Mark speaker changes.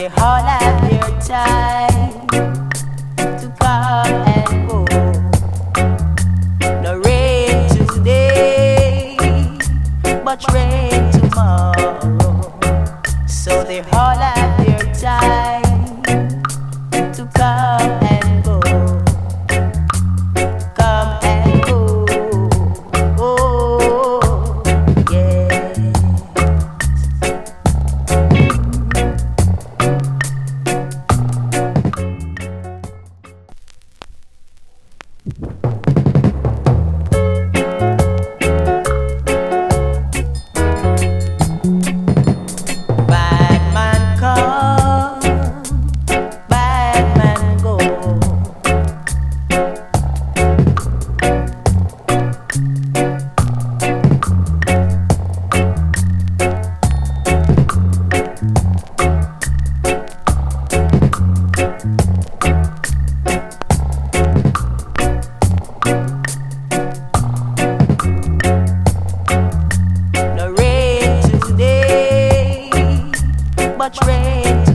Speaker 1: they all have their time to come and go. No rain today, but rain tomorrow. So they all have their time to come and go. Come and go. Oh, yeah. Bad man come, bad man go. No rain today, but rain